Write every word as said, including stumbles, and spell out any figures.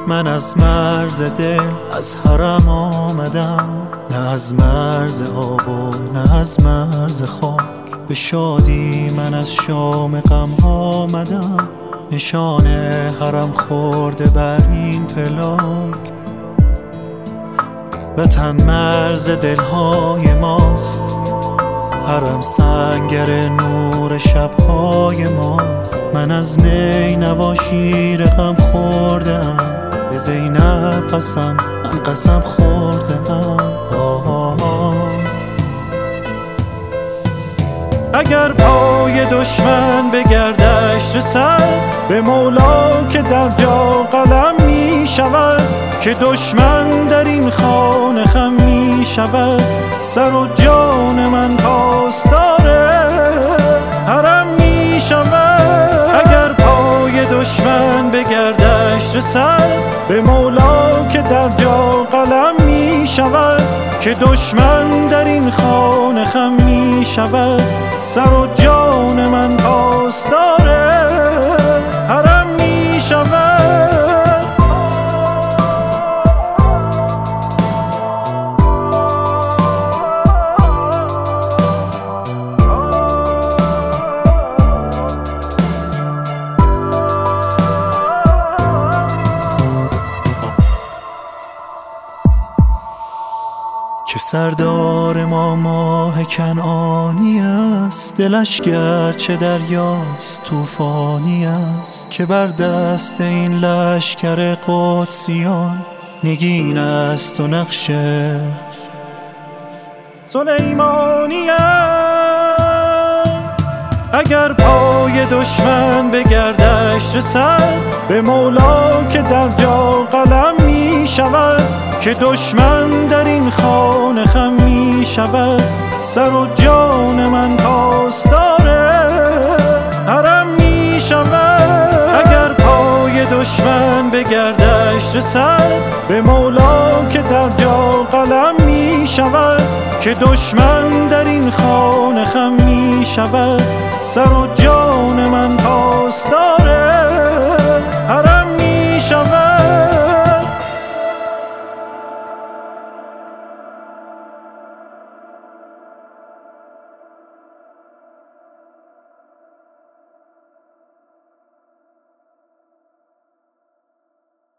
من از مرز دل از حرم آمدم، نه از مرز آب و نه از مرز خاک. به شادی من از شام غم آمدم، نشان حرم خورده بر این پلاک. وطن مرز دلهای ماست، حرم سنگر نور شبهای ماست. من از نینوا شیر غم خوردم، به زینب قسم من قسم خوردم. اگر پای دشمن به گردش رسد، به مولا که در جا قلم می شود. که دشمن در این خانه خم می شود، سر و جان من پاسدار حرم می شود. اگر پای دشمن به گردش رسد، به مولا که در جا قلم می شود. که دشمن در این خانه خم می شود، سر و جان من پاسدار حرم می شود. که سردار ما ماه کنعانی است، دلش گرچه دریاست طوفانی است. که بر دست این لشکر قدسیان نگین است و نقش سلیمانی است. اگر پای دشمن به گردش رسد، به مولا که در جا قلم می شود. که دشمن در این خانه خم می شود، سر و جان من پاسدار حرم می شود. اگر پای دشمن به گردش رسد، به مولا که در جا قلم می شود. که دشمن در این خانه خم می شود، سر و جان من پاسدار حرم می شود.